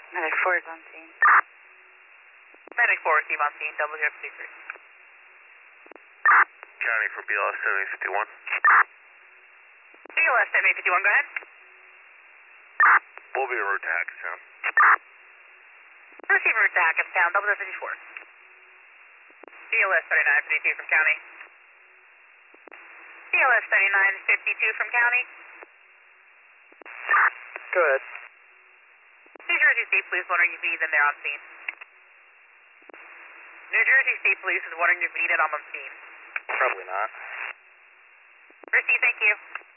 Medic 4 is on scene. Medic 4, Steve on scene, WF53. County for BLS 7051. BLS 7051, go ahead. We'll be en route to Hackettstown. Receiver to Hackettstown, WF54. BLS 3952 from County. BLS 3952 from County. Go ahead. New Jersey State Police wondering if you need them there on scene. New Jersey State Police is wondering if you need it on scene. Probably not. Receive, thank you.